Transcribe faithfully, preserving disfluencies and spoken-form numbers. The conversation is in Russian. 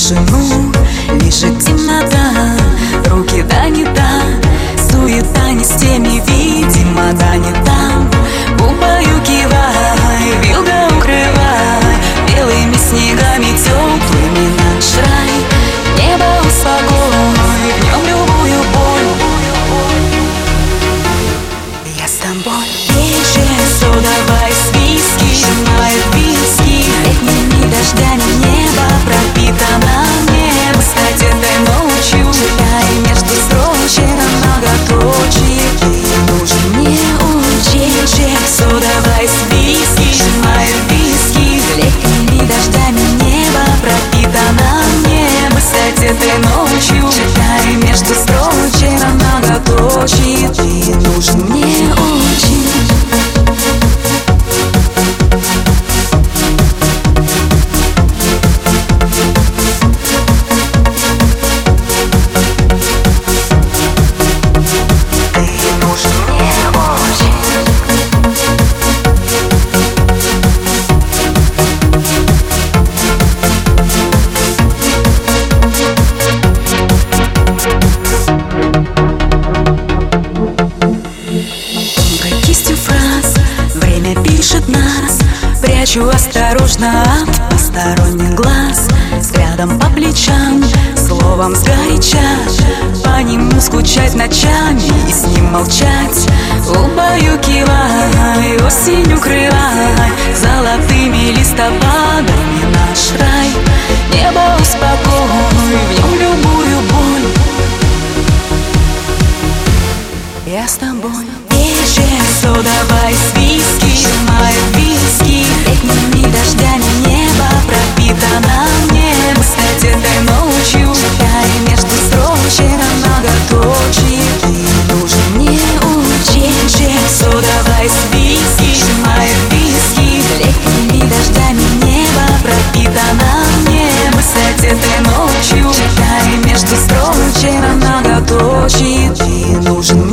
тишину лежит темнота, руки да не там, суета не с теми, видимо, да не там. Убаюкивай, вилка укрывай белыми снегами теплыми наш рай. Небо успокой, в нем любую боль. Я с тобой. Вечер, содовой с виски, сжимает виски. Летними дождями небо пропитано небо. Кстати, дай ночью читай между строчек многоточие. Ты нужен мне очень. Вечер, содовой с виски, сжимает виски. Летними дождями небо пропитано небо. Кстати, дай ночью читай между строчек многоточие. Ты нужен мне очень. Пишет нас, прячу осторожно от посторонних глаз. Взглядом по плечам, словом сгоряча, по нему скучать ночами и с ним молчать. Убаюкивай, осень укрывай золотыми листопадами наш рай. Небо успокой, в нем любую боль. Я с тобой. Вечер, содовой с виски, сжимает виски. Летними дождями небо пропитано небо. Кстати, дай ночью читай между строчек многоточие. Ты нужен мне очень. Вечер, содовой с виски, сжимает виски. Летними дождями небо пропитано небо. Кстати, дай ночью читай между строчек многоточие. Ты нужен